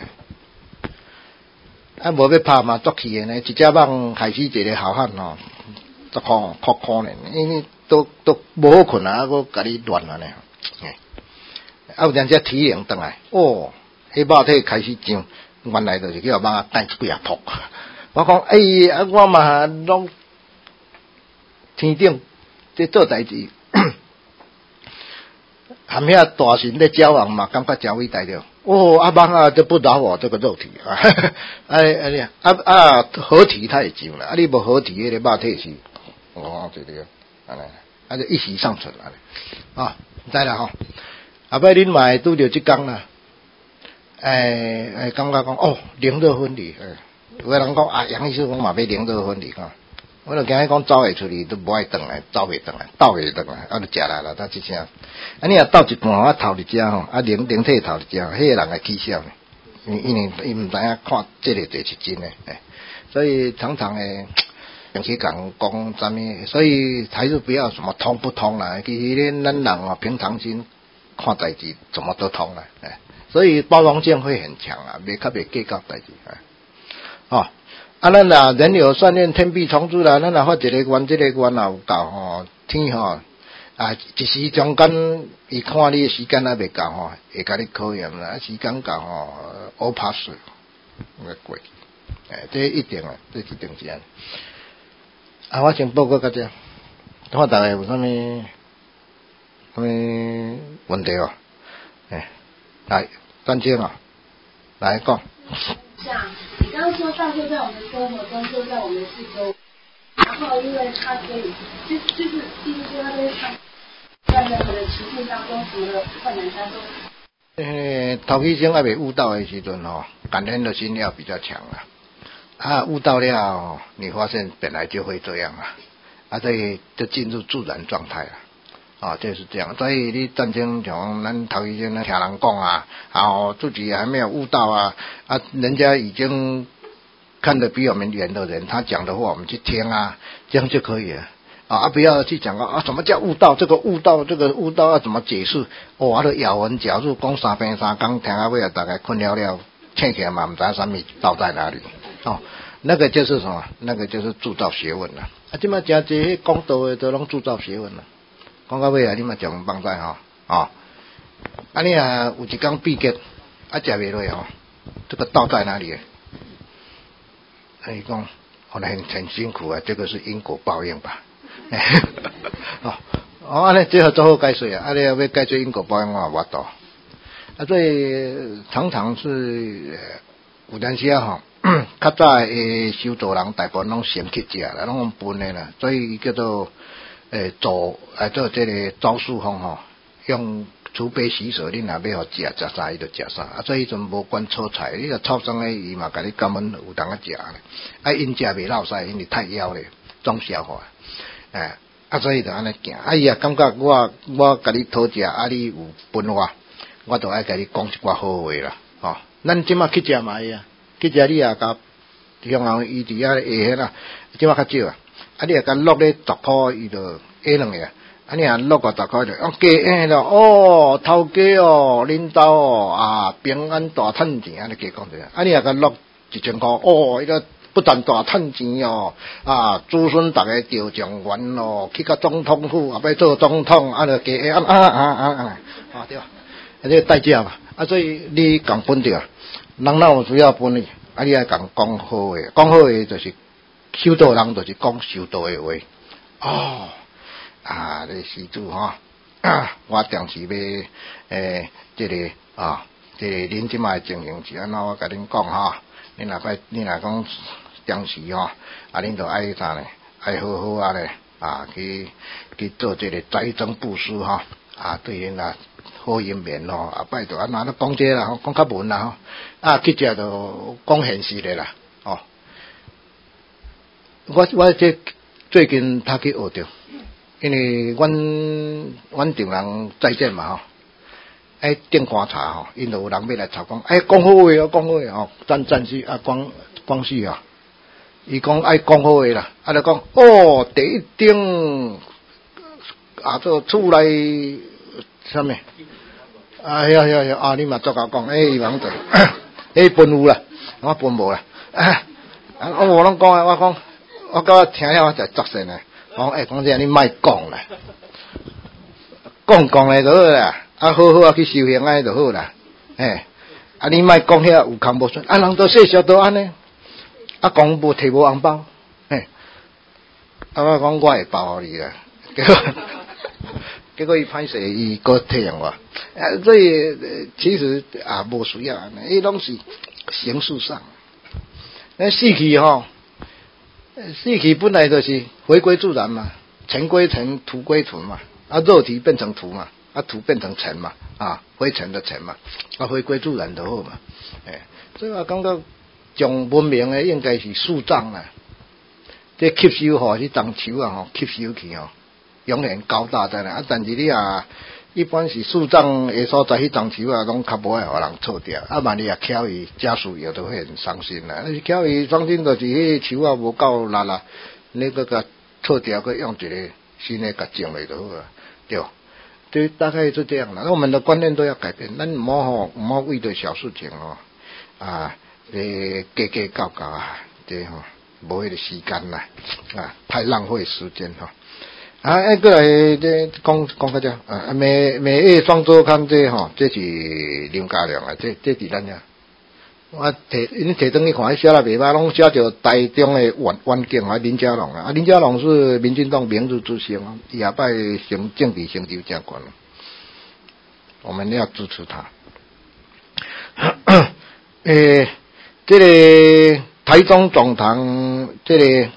无要拍嘛，作气诶呢，一只蠓害死一个好汉吼，足可怜，因为都无好困啊，搁甲你乱啊呢。有两只体型转来，迄肉体开始涨，原来就是叫蠓带几啊扑。我讲，我嘛拢天顶在做代志，含遐大神咧交往嘛，感觉真伟大着。蠓啊，都不饶我这个肉体啊！合体它也涨了，你无合体迄个肉体是，对对，安尼，就一息尚存安尼，知啦吼。后摆恁嘛会拄着即工啦，感觉讲零热分离，有个人讲杨医师讲嘛要零热分离我就惊伊讲走会出去都无爱转来，走袂转来，倒袂转来，就食来了，他即声。你若倒一半，头一只吼，灵体头一只，迄个人会起笑呢，因为伊毋知影看这个就是真诶，所以常常诶。并且讲什么，所以还是不要什么通不通啦。其实咱人平常心看代志，怎么都通啦。所以包容性会很强啊，袂计较代志咱若人有善念，天必从之啦。咱若发一个愿，这个愿也有够天一时中间，伊看你的时间还袂够会甲你考验啦。时间够all pass， 会过。这一定啊，这一定是安。我先报告大家，看大家有啥物问题来，张姐来讲。 像你刚刚说道就在我们生活中，就在我们四周，然后因为它可以，就是意思说它在任何的情境当中，什么的困难当中。 头起先还未悟道的时阵感恩的心要比较强悟到了你发现本来就会这样所以就进入自然状态了就是这样。所以你战争像咱头一天听人讲自己还没有悟到人家已经看得比我们远的人，他讲的话我们去听这样就可以了不要去讲什么叫悟道，这个悟道要怎么解释都咬文嚼字讲3遍3工，听到尾大概困了醒起来嘛，不知道什么道在哪里那个就是什么？那个就是铸造学问了现在真济讲道的都拢铸造学问了，讲到尾你嘛讲帮在你有一天闭结食袂落这个道在哪里？伊讲很辛苦啊，这个是因果报应吧？安尼最好做好解说啊，你要解决因果报应我也无多。所以常常是有阵时较早诶修道人大部分拢先去食啦，拢分诶啦，所以叫做做这个招数方用储备洗手，你若要互食啥伊就食啥，所以迄阵无管炒菜，你若炒啥个伊嘛甲你感恩有当食咧，因食袂落屎，因为太枵咧，总消化，所以就安尼行，伊也感觉我甲你讨食，你有分我就爱甲你讲一寡好话啦，咱即马去食嘛去食你也甲向后伊伫遐下迄啦，即马较少你也甲落咧10箍，伊就下2个。你若落个10块就加咯，头家领导平安大趁钱，安尼加讲者。你若甲落1000块，伊个不但大趁钱子孙大家调状元去到总统府，要做总统，就加对吧？这个代价嘛，所以你共分着，人哪有需要分哩？你爱共讲好话，讲好话就是修道人，就是讲修道的话。这施主我当时要这个恁即卖情形是安怎？我甲恁讲恁若讲当时恁就爱啥呢？爱好好咧去做这个财政布施对恁好姻缘拜托安怎讲这啦，讲较文啦去食就讲现实的啦我这最近他去学着。因为阮丈人再见嘛订观察因就有人要来吵讲讲好话讲好话赞许光绪伊讲爱讲好话啦就讲第一顶做厝内啥物你嘛作甲讲伊忙着分有啦我分无啦我无拢讲我甲我听了我才作神讲这你莫讲啦，讲咧就好啦，好好去修行就好啦，你莫讲遐有空无顺，人都说小都安尼，讲无摕无红包，我讲我会包你啦，结果伊歹势，伊搁退让我，所以其实无需要安尼，伊拢是形式上，死去本来就是回归自然嘛，尘归尘，土归土嘛，肉体变成土嘛，土变成尘嘛，灰尘的尘嘛，回归自然就好嘛，所以我感觉上文明的应该是树葬啦，这吸收是樟树吸收去永远高大在啦，但是你一般是树葬的所在，迄樟树拢较无爱互人错掉，万一巧伊家属也都会很伤心啦。巧伊伤心就是迄树无够力啦，你搁甲错掉，搁用一个新的甲种来就好了，对。对，大概是这样啦。我们的观念都要改变，咱唔好为着小事情计较这无迄个时间啦，太浪费时间过来这讲个这每月双周刊这这是林家良这伫咱遐。我你摕转去看，写了袂歹，拢写着台中的远景林佳龙林佳龙是民进党明日之星伊下摆政治成就真悬我们要支持他。这个台中总堂这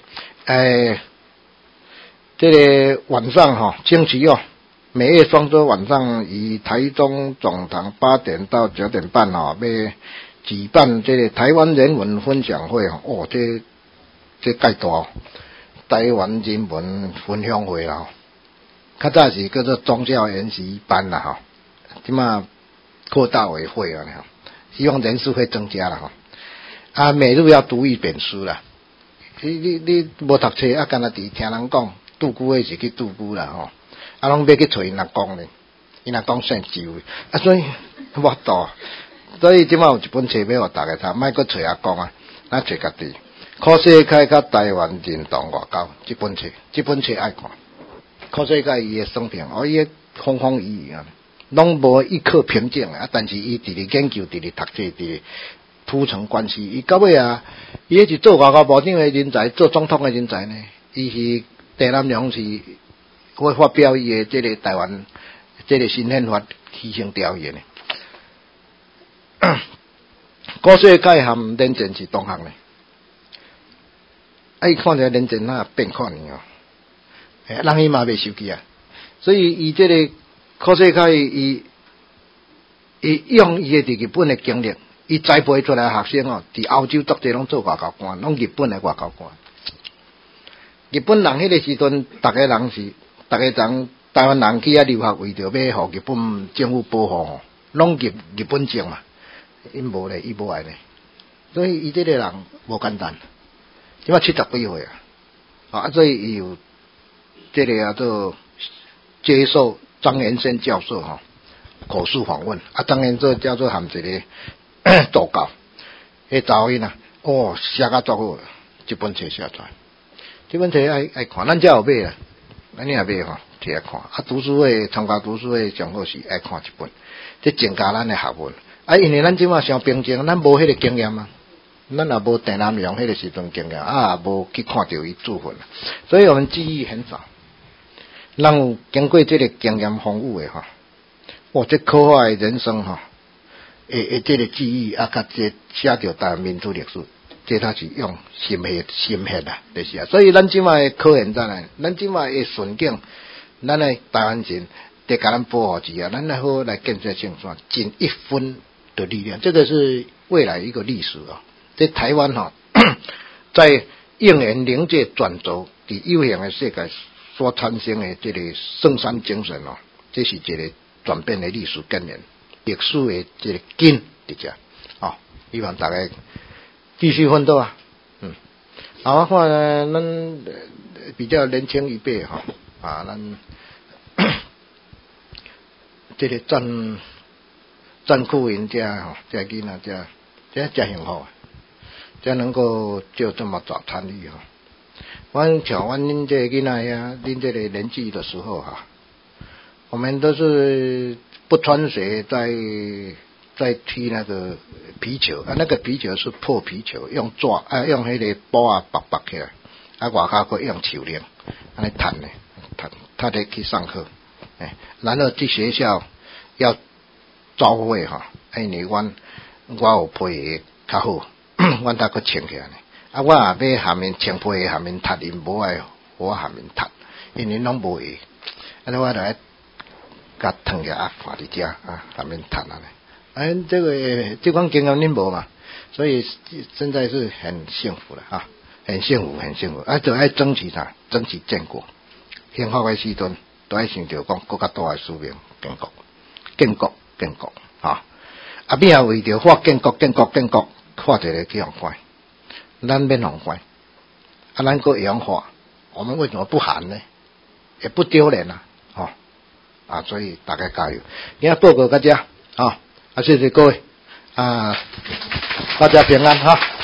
个晚上星期每月双周晚上以台中总堂8点到9点半要举办这个台湾人文分享会这介大台湾人文分享会啦较早是叫做宗教研习班啦即马扩大为会啊希望人数会增加啦每日要读一本书啦你无读册敢若伫听人讲杜姑的是去杜姑啦拢要去找因若讲咧因若讲姓周所以无多所以即马有一本册要互大家读莫搁找讲咱找家己考世界甲台湾认同外交这本册爱看考世界伊的生平伊的风风雨雨拢无一刻平静但是伊伫咧研究伫咧读册伫咧铺陈关系。伊到尾啊，伊迄是做外交部长的人才，做总统的人才呢。伊是郑南榕是会发表伊的这个台湾这个新宪法牺牲条约呢。古世界和连战是同行呢。伊看着连战那变款呢人伊嘛袂受气啊。所以伊这个古世界伊用伊的日本的经历，伊栽培出来学生伫欧洲各地拢做外交官，拢日本的外交官。日本人迄个时阵，逐个人台湾人去遐留学，为着要互日本政府保护拢日本政嘛，伊无咧，伊无爱咧。所以伊这个人无简单，即马70几岁所以伊有这个做接受张延生教授口述访问张延生教授含一个助教，迄查某囡写甲足好，这本册写出来，这本册爱看，咱才有买啊，咱也买摕来看。读书会参加读书会上好是爱看一本，这增加咱的学问。因为咱即马伤平静，咱无迄个经验啊，咱也无郑南榕迄个时阵经验无去看到伊作品，所以我们记忆很少。咱有经过这个经验丰富的这刻画的人生这个记忆甲这写着台湾民主历史，这它是用心血就是所以咱即马的科研站咱即马的顺境，咱的台湾人得甲咱保护住咱来好来建设胜山，尽一分的力量，这个是未来一个历史在台湾在应援灵界转轴伫有形的世界所产生的这个圣山精神这是一个转变的历史根源，历史的这个根伫遮希望大家继续奋斗我看咱比较年轻一辈咱这个赞酷人家这囡仔这幸福这能够就这么早参与像阮这囡仔呀，恁这个年纪的时候我们都是不穿鞋在踢那个皮球那个皮球是破皮球，用用迄个布绑起来外加佫用球链安尼弹咧去上课然后去学校要招会因为我有配合较好阮才佫穿起来我也要下面穿配下面踢，因无爱我下面踢，因为拢无会，我来甲烫起来放伫遮下面踢这款经验恁无嘛，所以现在是很幸福了很幸福就爱争取建国，幸福的时阵都爱想着讲国家大的使命，建国边为着发建国，看一个去互关。咱免互关咱佫会用话，我们为什么不喊呢？也不丢脸所以大家加油。今天报告大家谢谢各位大家平安